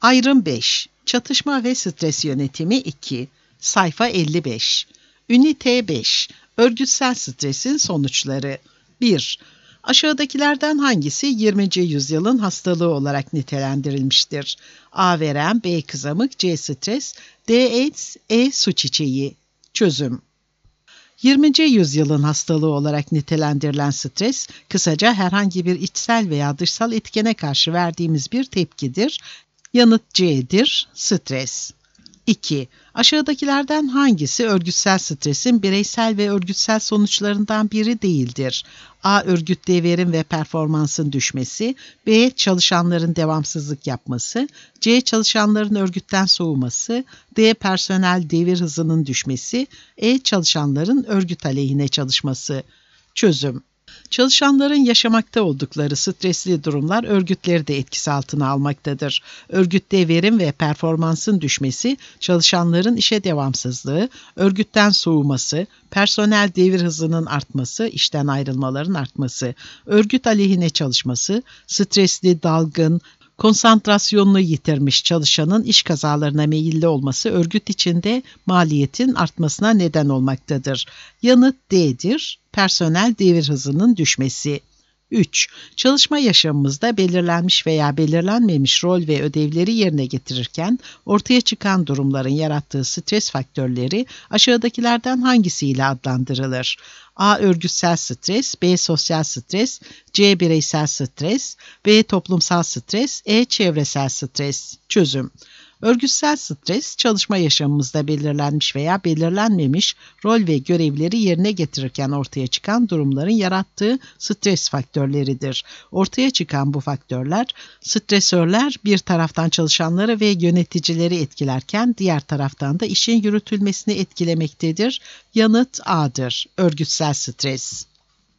Ayrım 5. Çatışma ve stres yönetimi 2. Sayfa 55. Ünite 5. Örgütsel stresin sonuçları. 1. Aşağıdakilerden hangisi 20. yüzyılın hastalığı olarak nitelendirilmiştir? A. Verem, B. Kızamık, C. Stres, D. AIDS, E. Su çiçeği. Çözüm. 20. yüzyılın hastalığı olarak nitelendirilen stres, kısaca herhangi bir içsel veya dışsal etkene karşı verdiğimiz bir tepkidir. Yanıt C'dir, stres. 2. Aşağıdakilerden hangisi örgütsel stresin bireysel ve örgütsel sonuçlarından biri değildir? A. Örgütte verim ve performansın düşmesi, B. Çalışanların devamsızlık yapması, C. Çalışanların örgütten soğuması, D. Personel devir hızının düşmesi, E. Çalışanların örgüt aleyhine çalışması. Çözüm. Çalışanların yaşamakta oldukları stresli durumlar örgütleri de etkisi altına almaktadır. Örgütte verim ve performansın düşmesi, çalışanların işe devamsızlığı, örgütten soğuması, personel devir hızının artması, işten ayrılmaların artması, örgüt aleyhine çalışması, stresli, dalgın, konsantrasyonunu yitirmiş çalışanın iş kazalarına meyilli olması örgüt içinde maliyetin artmasına neden olmaktadır. Yanıt D'dir. Personel devir hızının düşmesi. 3. Çalışma yaşamımızda belirlenmiş veya belirlenmemiş rol ve ödevleri yerine getirirken ortaya çıkan durumların yarattığı stres faktörleri aşağıdakilerden hangisiyle adlandırılır? A. Örgütsel stres, B. Sosyal stres, C. Bireysel stres, B. Toplumsal stres, E. Çevresel stres. Çözüm. Örgütsel stres, çalışma yaşamımızda belirlenmiş veya belirlenmemiş rol ve görevleri yerine getirirken ortaya çıkan durumların yarattığı stres faktörleridir. Ortaya çıkan bu faktörler, stresörler bir taraftan çalışanları ve yöneticileri etkilerken diğer taraftan da işin yürütülmesini etkilemektedir. Yanıt A'dır. Örgütsel stres.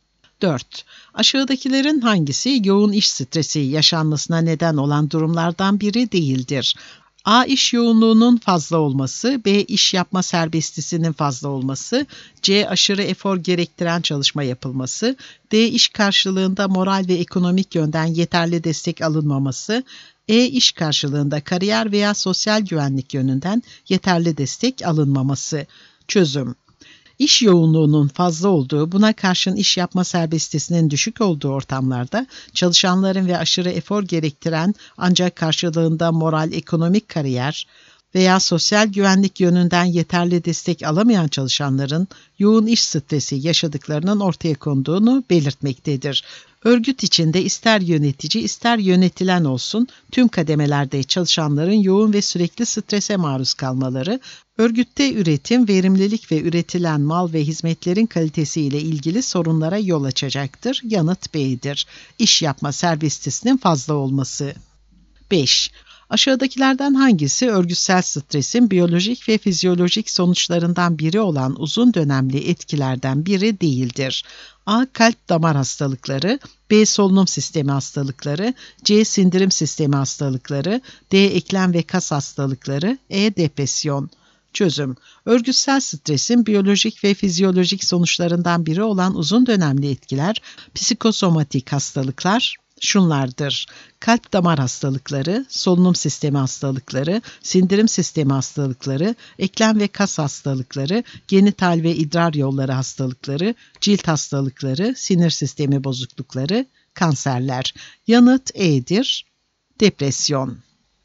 4. Aşağıdakilerin hangisi yoğun iş stresi yaşanmasına neden olan durumlardan biri değildir? A. İş yoğunluğunun fazla olması, B. İş yapma serbestisinin fazla olması, C. Aşırı efor gerektiren çalışma yapılması, D. İş karşılığında moral ve ekonomik yönden yeterli destek alınmaması, E. İş karşılığında kariyer veya sosyal güvenlik yönünden yeterli destek alınmaması. Çözüm. İş yoğunluğunun fazla olduğu, buna karşın iş yapma serbestisinin düşük olduğu ortamlarda çalışanların ve aşırı efor gerektiren ancak karşılığında moral, ekonomik kariyer veya sosyal güvenlik yönünden yeterli destek alamayan çalışanların yoğun iş stresi yaşadıklarının ortaya konduğunu belirtmektedir. Örgüt içinde ister yönetici ister yönetilen olsun tüm kademelerde çalışanların yoğun ve sürekli strese maruz kalmaları, örgütte üretim, verimlilik ve üretilen mal ve hizmetlerin kalitesi ile ilgili sorunlara yol açacaktır. Yanıt B'dir. İş yapma serbestisinin fazla olması. 5. Aşağıdakilerden hangisi örgütsel stresin biyolojik ve fizyolojik sonuçlarından biri olan uzun dönemli etkilerden biri değildir? A. Kalp damar hastalıkları, B. Solunum sistemi hastalıkları, C. Sindirim sistemi hastalıkları, D. Eklem ve kas hastalıkları, E. Depresyon. Çözüm. Örgütsel stresin biyolojik ve fizyolojik sonuçlarından biri olan uzun dönemli etkiler, psikosomatik hastalıklar şunlardır: kalp damar hastalıkları, solunum sistemi hastalıkları, sindirim sistemi hastalıkları, eklem ve kas hastalıkları, genital ve idrar yolları hastalıkları, cilt hastalıkları, sinir sistemi bozuklukları, kanserler. Yanıt E'dir. Depresyon.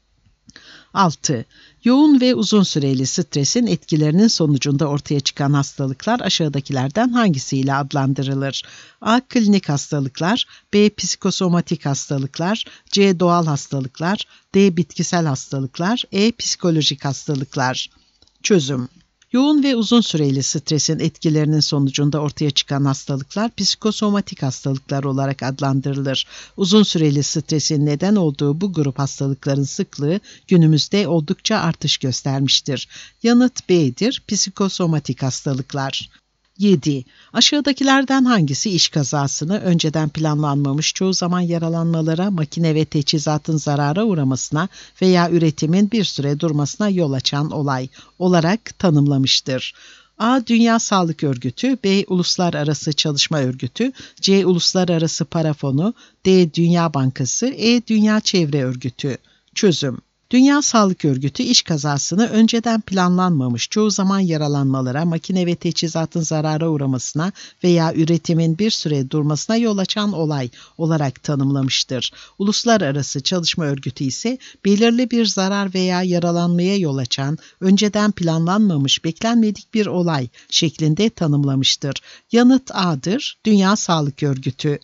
6. Yoğun ve uzun süreli stresin etkilerinin sonucunda ortaya çıkan hastalıklar aşağıdakilerden hangisiyle adlandırılır? A. Klinik hastalıklar, B. Psikosomatik hastalıklar, C. Doğal hastalıklar, D. Bitkisel hastalıklar, E. Psikolojik hastalıklar. Çözüm. Yoğun ve uzun süreli stresin etkilerinin sonucunda ortaya çıkan hastalıklar psikosomatik hastalıklar olarak adlandırılır. Uzun süreli stresin neden olduğu bu grup hastalıkların sıklığı günümüzde oldukça artış göstermiştir. Yanıt B'dir. Psikosomatik hastalıklar. 7. Aşağıdakilerden hangisi iş kazasını önceden planlanmamış, çoğu zaman yaralanmalara, makine ve teçhizatın zarara uğramasına veya üretimin bir süre durmasına yol açan olay olarak tanımlamıştır? A. Dünya Sağlık Örgütü, B. Uluslararası Çalışma Örgütü, C. Uluslararası Para Fonu, D. Dünya Bankası, E. Dünya Çevre Örgütü. Çözüm. Dünya Sağlık Örgütü iş kazasını önceden planlanmamış, çoğu zaman yaralanmalara, makine ve teçhizatın zarara uğramasına veya üretimin bir süre durmasına yol açan olay olarak tanımlamıştır. Uluslararası Çalışma Örgütü ise belirli bir zarar veya yaralanmaya yol açan, önceden planlanmamış, beklenmedik bir olay şeklinde tanımlamıştır. Yanıt A'dır. Dünya Sağlık Örgütü.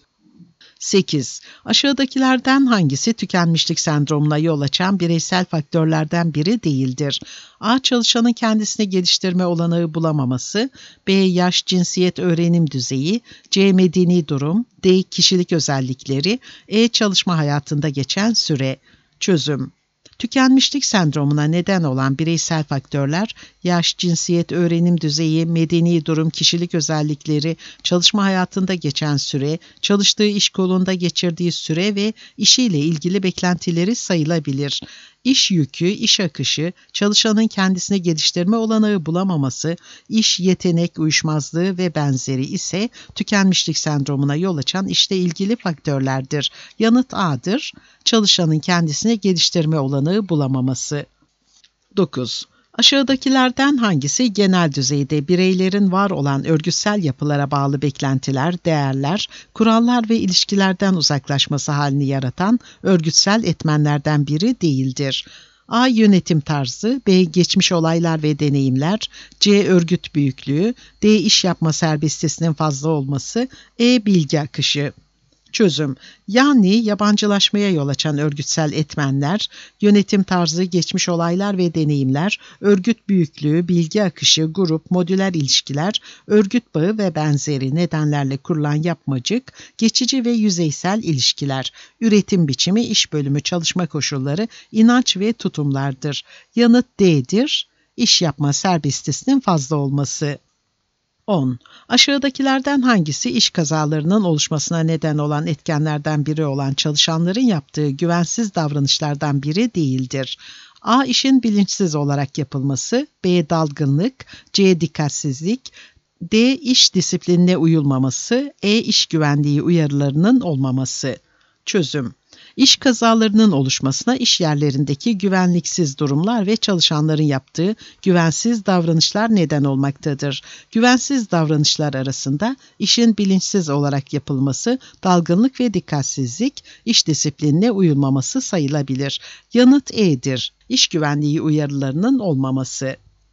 8. Aşağıdakilerden hangisi tükenmişlik sendromuna yol açan bireysel faktörlerden biri değildir? A. Çalışanın kendisini geliştirme olanağı bulamaması, B. Yaş, cinsiyet, öğrenim düzeyi, C. Medeni durum, D. Kişilik özellikleri, E. Çalışma hayatında geçen süre. Çözüm. Tükenmişlik sendromuna neden olan bireysel faktörler, yaş, cinsiyet, öğrenim düzeyi, medeni durum, kişilik özellikleri, çalışma hayatında geçen süre, çalıştığı iş kolunda geçirdiği süre ve işiyle ilgili beklentileri sayılabilir. İş yükü, iş akışı, çalışanın kendisini geliştirme olanağı bulamaması, iş yetenek uyuşmazlığı ve benzeri ise tükenmişlik sendromuna yol açan işle ilgili faktörlerdir. Yanıt A'dır. Çalışanın kendisini geliştirme olanağı bulamaması. 9. Aşağıdakilerden hangisi genel düzeyde bireylerin var olan örgütsel yapılara bağlı beklentiler, değerler, kurallar ve ilişkilerden uzaklaşması halini yaratan örgütsel etmenlerden biri değildir? A. Yönetim tarzı, B. Geçmiş olaylar ve deneyimler, C. Örgüt büyüklüğü, D. İş yapma serbestiyetinin fazla olması, E. Bilgi akışı. Çözüm. Yani yabancılaşmaya yol açan örgütsel etmenler, yönetim tarzı, geçmiş olaylar ve deneyimler, örgüt büyüklüğü, bilgi akışı, grup, modüler ilişkiler, örgüt bağı ve benzeri nedenlerle kurulan yapmacık, geçici ve yüzeysel ilişkiler, üretim biçimi, iş bölümü, çalışma koşulları, inanç ve tutumlardır. Yanıt D'dir. İş yapma serbestiyetinin fazla olması. 10. Aşağıdakilerden hangisi iş kazalarının oluşmasına neden olan etkenlerden biri olan çalışanların yaptığı güvensiz davranışlardan biri değildir? A. İşin bilinçsiz olarak yapılması, B. Dalgınlık, C. Dikkatsizlik, D. İş disiplinine uyulmaması, E. İş güvenliği uyarılarının olmaması. Çözüm. İş kazalarının oluşmasına iş yerlerindeki güvenliksiz durumlar ve çalışanların yaptığı güvensiz davranışlar neden olmaktadır. Güvensiz davranışlar arasında işin bilinçsiz olarak yapılması, dalgınlık ve dikkatsizlik, iş disiplinine uyulmaması sayılabilir. Yanıt E'dir. İş güvenliği uyarılarının olmaması.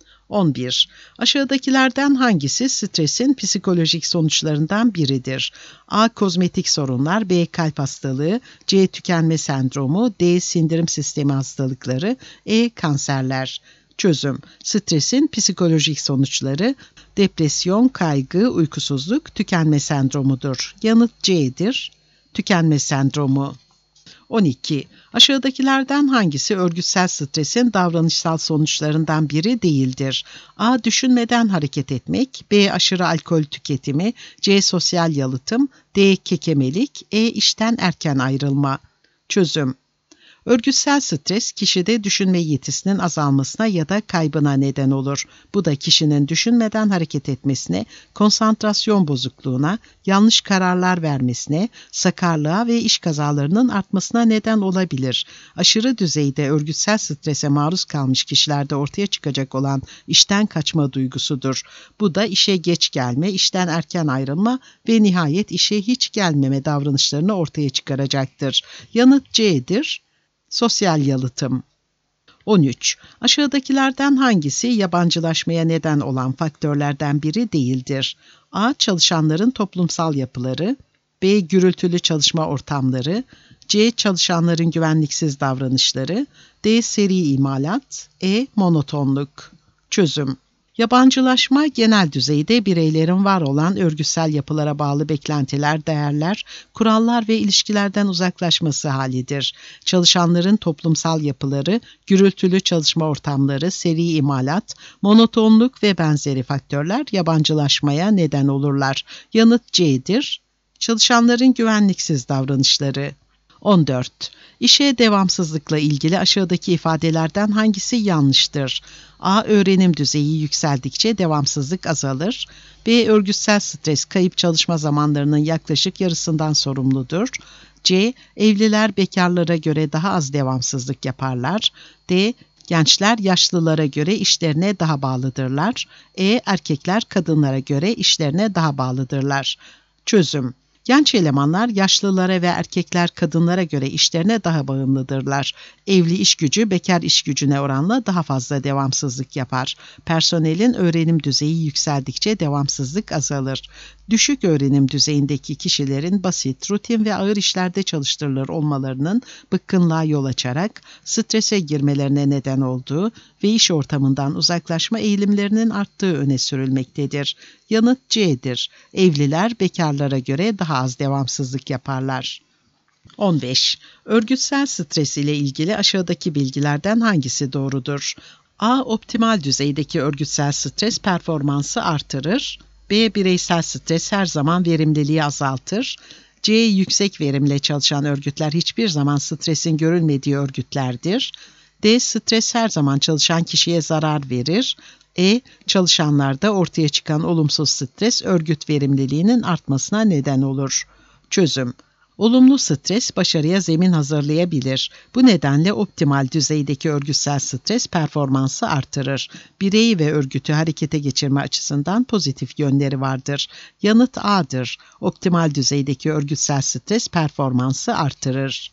11. Aşağıdakilerden hangisi stresin psikolojik sonuçlarından biridir? A. Kozmetik sorunlar, B. Kalp hastalığı, C. Tükenme sendromu, D. Sindirim sistemi hastalıkları, E. Kanserler. Çözüm. Stresin psikolojik sonuçları depresyon, kaygı, uykusuzluk, tükenme sendromudur. Yanıt C'dir. Tükenme sendromu. 12. Aşağıdakilerden hangisi örgütsel stresin davranışsal sonuçlarından biri değildir? A. Düşünmeden hareket etmek, B. Aşırı alkol tüketimi, C. Sosyal yalıtım, D. Kekemelik, E. İşten erken ayrılma. Çözüm. Örgütsel stres, kişide düşünme yetisinin azalmasına ya da kaybına neden olur. Bu da kişinin düşünmeden hareket etmesine, konsantrasyon bozukluğuna, yanlış kararlar vermesine, sakarlığa ve iş kazalarının artmasına neden olabilir. Aşırı düzeyde örgütsel strese maruz kalmış kişilerde ortaya çıkacak olan işten kaçma duygusudur. Bu da işe geç gelme, işten erken ayrılma ve nihayet işe hiç gelmeme davranışlarını ortaya çıkaracaktır. Yanıt C'dir. Sosyal yalıtım. 13. Aşağıdakilerden hangisi yabancılaşmaya neden olan faktörlerden biri değildir? A. Çalışanların toplumsal yapıları, B. Gürültülü çalışma ortamları, C. Çalışanların güvenliksiz davranışları, D. Seri imalat, E. Monotonluk. Çözüm. Yabancılaşma, genel düzeyde bireylerin var olan örgütsel yapılara bağlı beklentiler, değerler, kurallar ve ilişkilerden uzaklaşması halidir. Çalışanların toplumsal yapıları, gürültülü çalışma ortamları, seri imalat, monotonluk ve benzeri faktörler yabancılaşmaya neden olurlar. Yanıt C'dir. Çalışanların güvenliksiz davranışları. 14. İşe devamsızlıkla ilgili aşağıdaki ifadelerden hangisi yanlıştır? A. Öğrenim düzeyi yükseldikçe devamsızlık azalır. B. Örgütsel stres kayıp çalışma zamanlarının yaklaşık yarısından sorumludur. C. Evliler bekarlara göre daha az devamsızlık yaparlar. D. Gençler yaşlılara göre işlerine daha bağlıdırlar. E. Erkekler kadınlara göre işlerine daha bağlıdırlar. Çözüm: Genç elemanlar yaşlılara ve erkekler kadınlara göre işlerine daha bağımlıdırlar. Evli iş gücü bekar iş gücüne oranla daha fazla devamsızlık yapar. Personelin öğrenim düzeyi yükseldikçe devamsızlık azalır. Düşük öğrenim düzeyindeki kişilerin basit, rutin ve ağır işlerde çalıştırılır olmalarının bıkkınlığa yol açarak strese girmelerine neden olduğu ve iş ortamından uzaklaşma eğilimlerinin arttığı öne sürülmektedir. Yanıt C'dir. Evliler bekarlara göre daha az devamsızlık yaparlar. 15. Örgütsel stres ile ilgili aşağıdaki bilgilerden hangisi doğrudur? A. Optimal düzeydeki örgütsel stres performansı artırır. B. Bireysel stres her zaman verimliliği azaltır. C. Yüksek verimle çalışan örgütler hiçbir zaman stresin görülmediği örgütlerdir. D. Stres her zaman çalışan kişiye zarar verir. E. Çalışanlarda ortaya çıkan olumsuz stres örgüt verimliliğinin artmasına neden olur. Çözüm: Olumlu stres başarıya zemin hazırlayabilir. Bu nedenle optimal düzeydeki örgütsel stres performansı artırır. Bireyi ve örgütü harekete geçirme açısından pozitif yönleri vardır. Yanıt A'dır. Optimal düzeydeki örgütsel stres performansı artırır.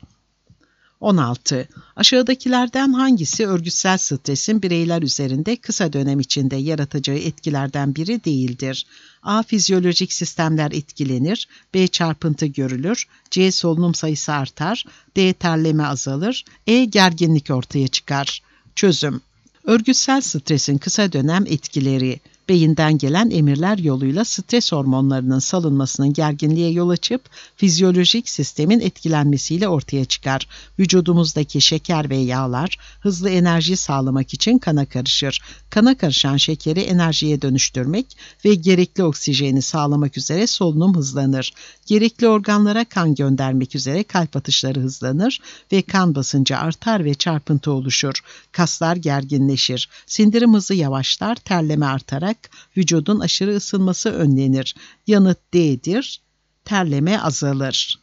16. Aşağıdakilerden hangisi örgütsel stresin bireyler üzerinde kısa dönem içinde yaratacağı etkilerden biri değildir? A. Fizyolojik sistemler etkilenir. B. Çarpıntı görülür. C. Solunum sayısı artar. D. Terleme azalır. E. Gerginlik ortaya çıkar. Çözüm: Örgütsel stresin kısa dönem etkileri: beyinden gelen emirler yoluyla stres hormonlarının salınmasının gerginliğe yol açıp fizyolojik sistemin etkilenmesiyle ortaya çıkar. Vücudumuzdaki şeker ve yağlar hızlı enerji sağlamak için kana karışır. Kana karışan şekeri enerjiye dönüştürmek ve gerekli oksijeni sağlamak üzere solunum hızlanır. Gerekli organlara kan göndermek üzere kalp atışları hızlanır ve kan basıncı artar ve çarpıntı oluşur. Kaslar gerginleşir. Sindirim hızı yavaşlar, terleme artarak vücudun aşırı ısınması önlenir. Yanıt D'dir. Terleme azalır.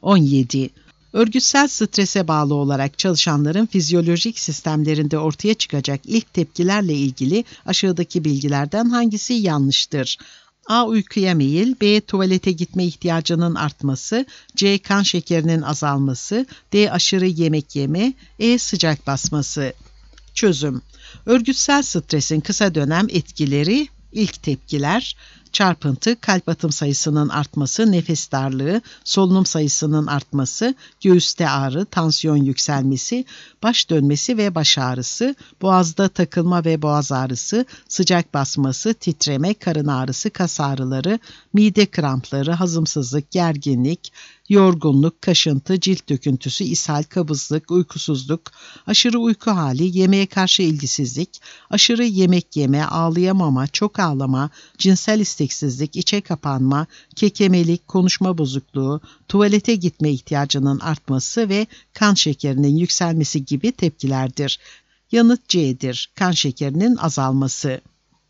17. Örgütsel strese bağlı olarak çalışanların fizyolojik sistemlerinde ortaya çıkacak ilk tepkilerle ilgili aşağıdaki bilgilerden hangisi yanlıştır? A. Uykuya meyil. B. Tuvalete gitme ihtiyacının artması. C. Kan şekerinin azalması. D. Aşırı yemek yeme. E. Sıcak basması. Çözüm: Örgütsel stresin kısa dönem etkileri: İlk tepkiler: çarpıntı, kalp atım sayısının artması, nefes darlığı, solunum sayısının artması, göğüste ağrı, tansiyon yükselmesi, baş dönmesi ve baş ağrısı, boğazda takılma ve boğaz ağrısı, sıcak basması, titreme, karın ağrısı, kas ağrıları, mide krampları, hazımsızlık, gerginlik, yorgunluk, kaşıntı, cilt döküntüsü, ishal, kabızlık, uykusuzluk, aşırı uyku hali, yemeğe karşı ilgisizlik, aşırı yemek yeme, ağlayamama, çok ağlama, cinsel isteksizlik, içe kapanma, kekemelik, konuşma bozukluğu, tuvalete gitme ihtiyacının artması ve kan şekerinin yükselmesi gibi tepkilerdir. Yanıt C'dir. Kan şekerinin azalması.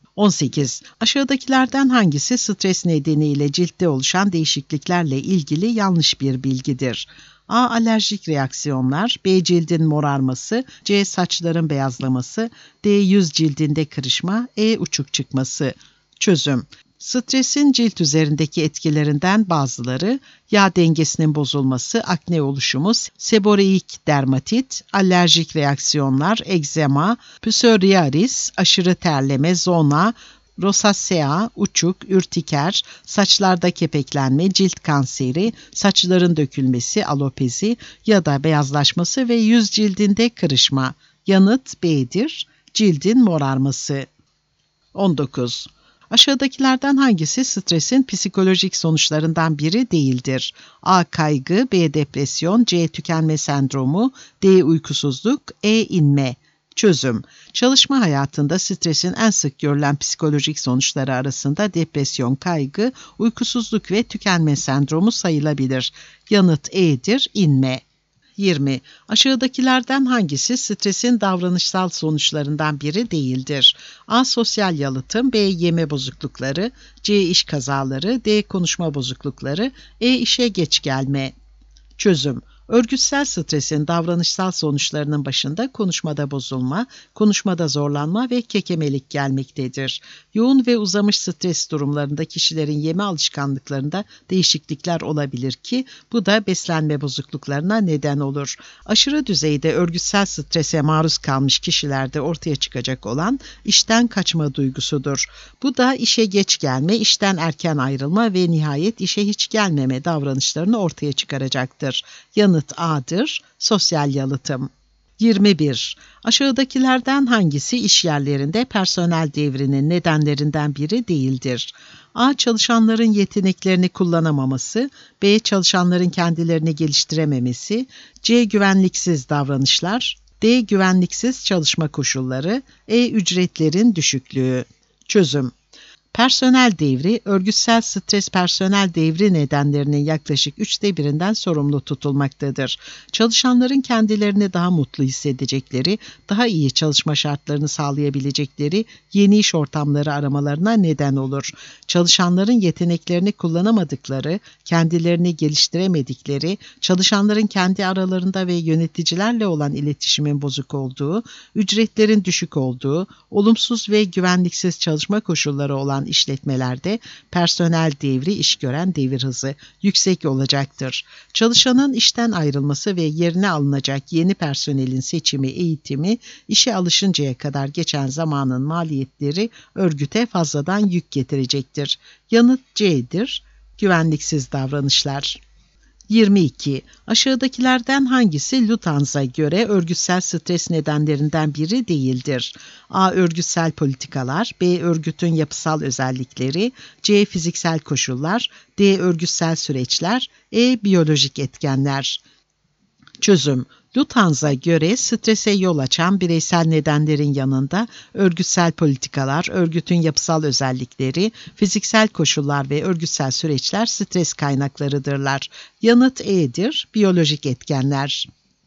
18. Aşağıdakilerden hangisi stres nedeniyle ciltte oluşan değişikliklerle ilgili yanlış bir bilgidir? A. Alerjik reaksiyonlar. B. Cildin morarması. C. Saçların beyazlaması. D. Yüz cildinde kırışma. E. Uçuk çıkması. Çözüm: Stresin cilt üzerindeki etkilerinden bazıları yağ dengesinin bozulması, akne oluşumu, seboreik dermatit, alerjik reaksiyonlar, egzema, psoriasis, aşırı terleme, zona, rosasea, uçuk, ürtiker, saçlarda kepeklenme, cilt kanseri, saçların dökülmesi, alopezi ya da beyazlaşması ve yüz cildinde kırışma. Yanıt B'dir. Cildin morarması. 19. Aşağıdakilerden hangisi stresin psikolojik sonuçlarından biri değildir? A. Kaygı, B. Depresyon, C. Tükenme sendromu, D. Uykusuzluk, E. İnme. Çözüm: Çalışma hayatında stresin en sık görülen psikolojik sonuçları arasında depresyon, kaygı, uykusuzluk ve tükenme sendromu sayılabilir. Yanıt E'dir. İnme. 20. Aşağıdakilerden hangisi stresin davranışsal sonuçlarından biri değildir? A. Sosyal yalıtım, B. Yeme bozuklukları, C. İş kazaları, D. Konuşma bozuklukları, E. İşe geç gelme. Çözüm. Örgütsel stresin davranışsal sonuçlarının başında konuşmada bozulma, konuşmada zorlanma ve kekemelik gelmektedir. Yoğun ve uzamış stres durumlarında kişilerin yeme alışkanlıklarında değişiklikler olabilir ki bu da beslenme bozukluklarına neden olur. Aşırı düzeyde örgütsel strese maruz kalmış kişilerde ortaya çıkacak olan işten kaçma duygusudur. Bu da işe geç gelme, işten erken ayrılma ve nihayet işe hiç gelmeme davranışlarını ortaya çıkaracaktır. Yanıt A'dır, sosyal yalıtım. 21. Aşağıdakilerden hangisi iş yerlerinde personel devrinin nedenlerinden biri değildir? A. Çalışanların yeteneklerini kullanamaması, B. Çalışanların kendilerini geliştirememesi, C. Güvenliksiz davranışlar, D. Güvenliksiz çalışma koşulları, E. Ücretlerin düşüklüğü. Çözüm. Personel devri, örgütsel stres personel devri nedenlerinin yaklaşık 1/3'ünden sorumlu tutulmaktadır. Çalışanların kendilerini daha mutlu hissedecekleri, daha iyi çalışma şartlarını sağlayabilecekleri yeni iş ortamları aramalarına neden olur. Çalışanların yeteneklerini kullanamadıkları, kendilerini geliştiremedikleri, çalışanların kendi aralarında ve yöneticilerle olan iletişimin bozuk olduğu, ücretlerin düşük olduğu, olumsuz ve güvenliksiz çalışma koşulları olan işletmelerde personel devri, iş gören devir hızı yüksek olacaktır. Çalışanın işten ayrılması ve yerine alınacak yeni personelin seçimi, eğitimi, işe alışıncaya kadar geçen zamanın maliyetleri örgüte fazladan yük getirecektir. Yanıt C'dir. Güvenliksiz davranışlar. 22. Aşağıdakilerden hangisi Lutanz'a göre örgütsel stres nedenlerinden biri değildir? A. Örgütsel politikalar, B. Örgütün yapısal özellikleri, C. Fiziksel koşullar, D. Örgütsel süreçler, E. Biyolojik etkenler. Çözüm. Lutanz'a göre strese yol açan bireysel nedenlerin yanında örgütsel politikalar, örgütün yapısal özellikleri, fiziksel koşullar ve örgütsel süreçler stres kaynaklarıdırlar. Yanıt E'dir, biyolojik etkenler.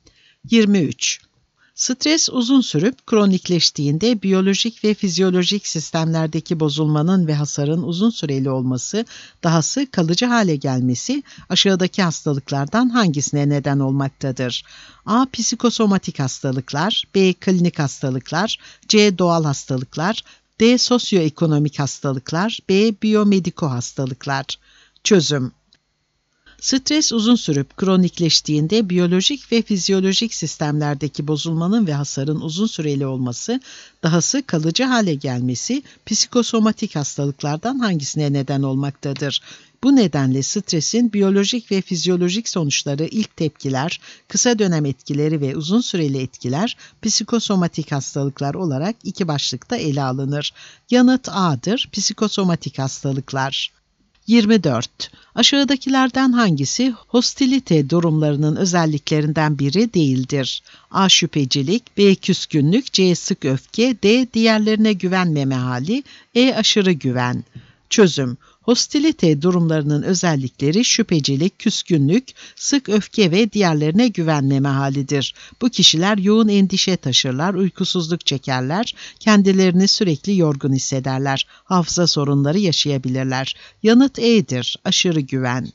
23. Stres uzun sürüp kronikleştiğinde biyolojik ve fizyolojik sistemlerdeki bozulmanın ve hasarın uzun süreli olması, dahası kalıcı hale gelmesi aşağıdaki hastalıklardan hangisine neden olmaktadır? A. Psikosomatik hastalıklar, B. Klinik hastalıklar, C. Doğal hastalıklar, D. Sosyoekonomik hastalıklar, B. Biyomediko hastalıklar. Çözüm. Stres uzun sürüp kronikleştiğinde biyolojik ve fizyolojik sistemlerdeki bozulmanın ve hasarın uzun süreli olması, dahası kalıcı hale gelmesi psikosomatik hastalıklardan hangisine neden olmaktadır? Bu nedenle stresin biyolojik ve fizyolojik sonuçları, ilk tepkiler, kısa dönem etkileri ve uzun süreli etkiler psikosomatik hastalıklar olarak iki başlıkta ele alınır. Yanıt A'dır, psikosomatik hastalıklar. 24. Aşağıdakilerden hangisi hostilite durumlarının özelliklerinden biri değildir? A. Şüphecilik, B. Küskünlük, C. Sık öfke, D. Diğerlerine güvenmeme hali, E. Aşırı güven. Çözüm. Hostilite durumlarının özellikleri şüphecilik, küskünlük, sık öfke ve diğerlerine güvenmeme halidir. Bu kişiler yoğun endişe taşırlar, uykusuzluk çekerler, kendilerini sürekli yorgun hissederler, hafıza sorunları yaşayabilirler. Yanıt E'dir, aşırı güven.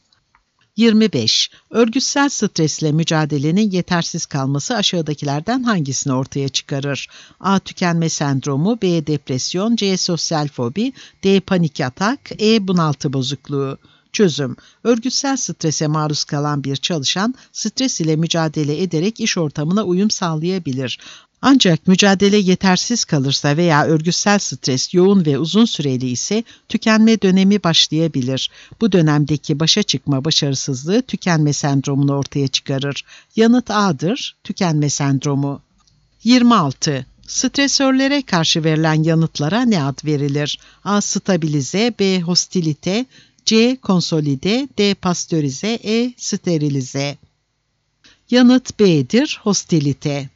25. Örgütsel stresle mücadelenin yetersiz kalması aşağıdakilerden hangisini ortaya çıkarır? A. Tükenme sendromu, B. Depresyon, C. Sosyal fobi, D. Panik atak, E. Bunaltı bozukluğu. Çözüm. Örgütsel strese maruz kalan bir çalışan, stres ile mücadele ederek iş ortamına uyum sağlayabilir. Ancak mücadele yetersiz kalırsa veya örgütsel stres yoğun ve uzun süreli ise tükenme dönemi başlayabilir. Bu dönemdeki başa çıkma başarısızlığı tükenme sendromunu ortaya çıkarır. Yanıt A'dır, tükenme sendromu. 26. Stresörlere karşı verilen yanıtlara ne ad verilir? A. Stabilize, B. Hostilite, C. Konsolide, D. Pastörize, E. Sterilize. Yanıt B'dir, hostilite.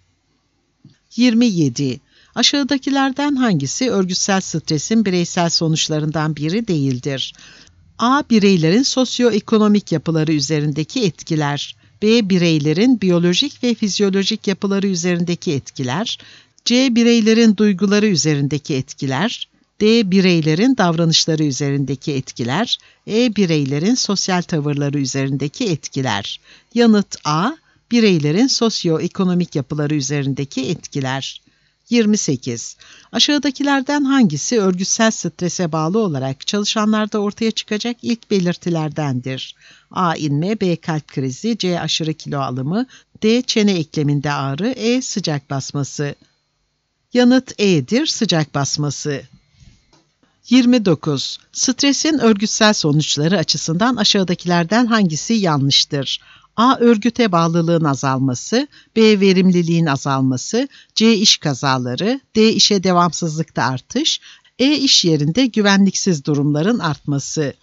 27. Aşağıdakilerden hangisi örgütsel stresin bireysel sonuçlarından biri değildir? A. Bireylerin sosyoekonomik yapıları üzerindeki etkiler. B. Bireylerin biyolojik ve fizyolojik yapıları üzerindeki etkiler. C. Bireylerin duyguları üzerindeki etkiler. D. Bireylerin davranışları üzerindeki etkiler. Bireylerin sosyal tavırları üzerindeki etkiler. Yanıt A. Bireylerin sosyoekonomik yapıları üzerindeki etkiler. 28. Aşağıdakilerden hangisi örgütsel strese bağlı olarak çalışanlarda ortaya çıkacak ilk belirtilerdendir? A. İnme, B. Kalp krizi, C. Aşırı kilo alımı, D. Çene ekleminde ağrı, Sıcak basması. Yanıt E'dir, sıcak basması. 29. Stresin örgütsel sonuçları açısından aşağıdakilerden hangisi yanlıştır? A. Örgüte bağlılığın azalması, B. Verimliliğin azalması, C. İş kazaları, D. İşe devamsızlıkta artış, İş yerinde güvenliksiz durumların artması.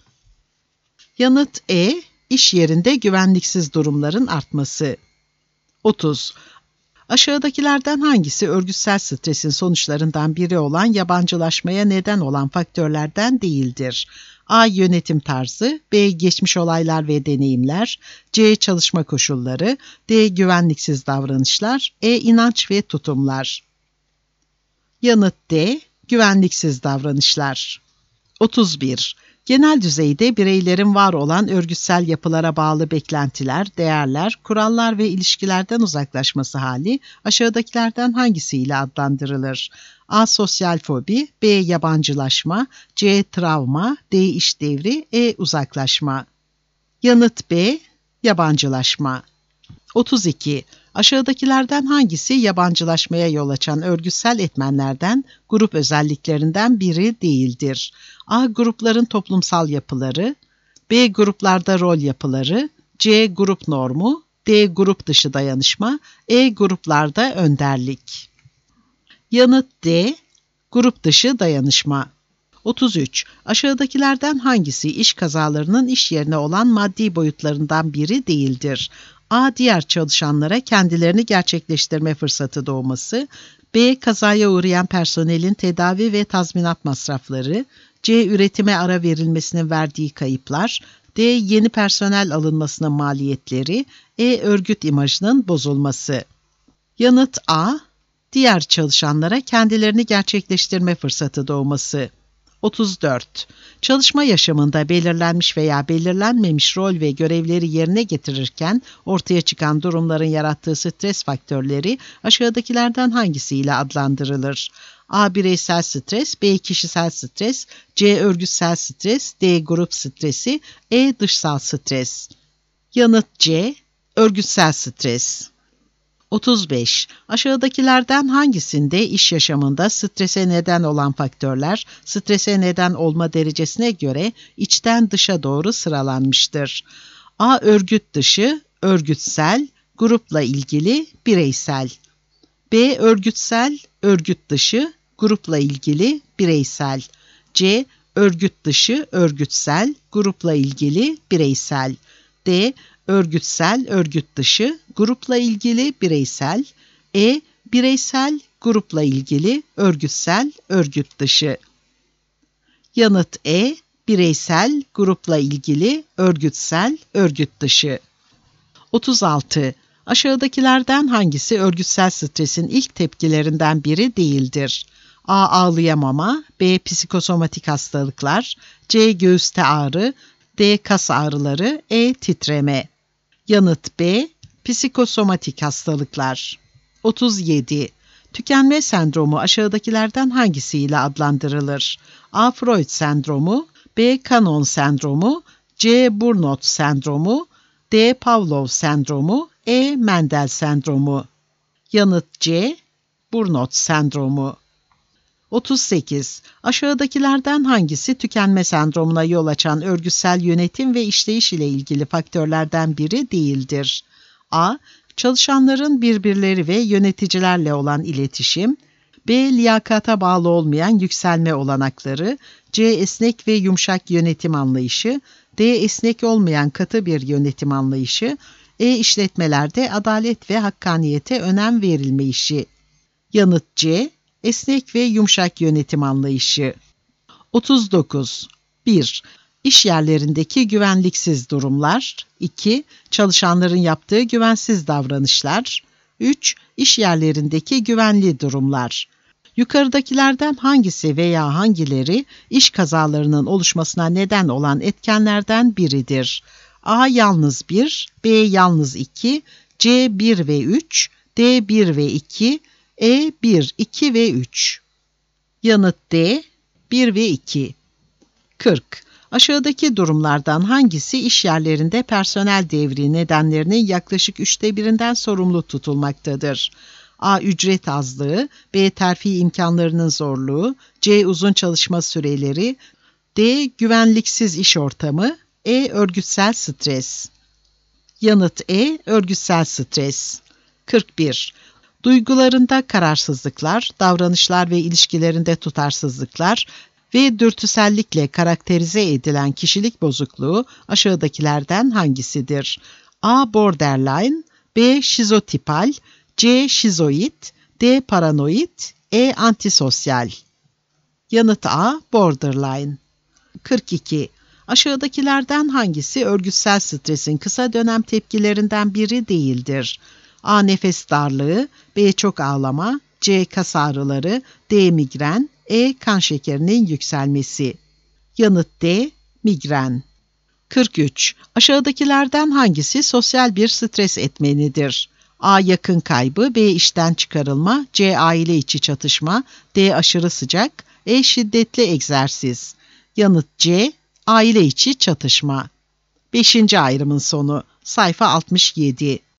Yanıt E. İş yerinde güvenliksiz durumların artması. 30. Aşağıdakilerden hangisi örgütsel stresin sonuçlarından biri olan yabancılaşmaya neden olan faktörlerden değildir? A. Yönetim tarzı, B. Geçmiş olaylar ve deneyimler, C. Çalışma koşulları, D. Güvenliksiz davranışlar, İnanç ve tutumlar. Yanıt D. Güvenliksiz davranışlar. 31. Genel düzeyde bireylerin var olan örgütsel yapılara bağlı beklentiler, değerler, kurallar ve ilişkilerden uzaklaşması hali aşağıdakilerden hangisiyle adlandırılır? A. Sosyal fobi, B. Yabancılaşma, C. Travma, D. İş devri, Uzaklaşma. Yanıt B. Yabancılaşma. 32. Aşağıdakilerden hangisi yabancılaşmaya yol açan örgütsel etmenlerden, grup özelliklerinden biri değildir? A. Grupların toplumsal yapıları, B. Gruplarda rol yapıları, C. Grup normu, D. Grup dışı dayanışma, Gruplarda önderlik. Yanıt D. Grup dışı dayanışma. 33. Aşağıdakilerden hangisi iş kazalarının iş yerine olan maddi boyutlarından biri değildir? A. Diğer çalışanlara kendilerini gerçekleştirme fırsatı doğması, B. Kazaya uğrayan personelin tedavi ve tazminat masrafları, C. Üretime ara verilmesinin verdiği kayıplar, D. Yeni personel alınmasının maliyetleri, Örgüt imajının bozulması. Yanıt A. Diğer çalışanlara kendilerini gerçekleştirme fırsatı doğması. 34. Çalışma yaşamında belirlenmiş veya belirlenmemiş rol ve görevleri yerine getirirken ortaya çıkan durumların yarattığı stres faktörleri aşağıdakilerden hangisiyle adlandırılır? A. Bireysel stres, B. Kişisel stres, C. Örgütsel stres, D. Grup stresi, Dışsal stres. Yanıt C. Örgütsel stres. 35. Aşağıdakilerden hangisinde iş yaşamında strese neden olan faktörler, strese neden olma derecesine göre içten dışa doğru sıralanmıştır? A. Örgüt dışı, örgütsel, grupla ilgili, bireysel. B. Örgütsel, örgüt dışı, grupla ilgili, bireysel. C. Örgüt dışı, örgütsel, grupla ilgili, bireysel. D. Örgütsel, örgüt dışı, grupla ilgili, bireysel. Bireysel, grupla ilgili, örgütsel, örgüt dışı. Yanıt bireysel, grupla ilgili, örgütsel, örgüt dışı. 36. Aşağıdakilerden hangisi örgütsel stresin ilk tepkilerinden biri değildir? A. Ağlayamama, B. Psikosomatik hastalıklar, C. Göğüste ağrı, D. Kas ağrıları, Titreme. Yanıt B. Psikosomatik hastalıklar. 37. Tükenme sendromu aşağıdakilerden hangisiyle adlandırılır? A. Freud sendromu, B. Canon sendromu, C. Burnout sendromu, D. Pavlov sendromu, Mendel sendromu. Yanıt C. Burnout sendromu. 38. Aşağıdakilerden hangisi tükenme sendromuna yol açan örgütsel yönetim ve işleyiş ile ilgili faktörlerden biri değildir? A. Çalışanların birbirleri ve yöneticilerle olan iletişim, B. Liyakata bağlı olmayan yükselme olanakları, C. Esnek ve yumuşak yönetim anlayışı, D. Esnek olmayan katı bir yönetim anlayışı, işletmelerde adalet ve hakkaniyete önem verilme işi. Yanıt C. Esnek ve yumuşak yönetim anlayışı. 39. 1. İş yerlerindeki güvenliksiz durumlar. 2. Çalışanların yaptığı güvensiz davranışlar. 3. İş yerlerindeki güvenli durumlar. Yukarıdakilerden hangisi veya hangileri iş kazalarının oluşmasına neden olan etkenlerden biridir? A. Yalnız 1, B. Yalnız 2, C. 1 ve 3, D. 1 ve 2, E. 1, 2 ve 3. Yanıt D. 1 ve 2. 40. Aşağıdaki durumlardan hangisi iş yerlerinde personel devri nedenlerinin yaklaşık 1/3'ünden sorumlu tutulmaktadır? A. Ücret azlığı, B. Terfi imkanlarının zorluğu, C. Uzun çalışma süreleri, D. Güvenliksiz iş ortamı, E. Örgütsel stres. Yanıt E. Örgütsel stres. 41. Duygularında kararsızlıklar, davranışlar ve ilişkilerinde tutarsızlıklar ve dürtüsellikle karakterize edilen kişilik bozukluğu aşağıdakilerden hangisidir? A. Borderline, B. Şizotipal, C. Şizoid, D. Paranoid, E. Antisosyal. Yanıt A. Borderline. 42. Aşağıdakilerden hangisi örgütsel stresin kısa dönem tepkilerinden biri değildir? A. Nefes darlığı, B. Çok ağlama, C. Kas ağrıları, D. Migren, E. Kan şekerinin yükselmesi. Yanıt D. Migren. 43. Aşağıdakilerden hangisi sosyal bir stres etmenidir? A. Yakın kaybı, B. İşten çıkarılma, C. Aile içi çatışma, D. Aşırı sıcak, E. Şiddetli egzersiz. Yanıt C. Aile içi çatışma. 5. ayrımın sonu. Sayfa 67.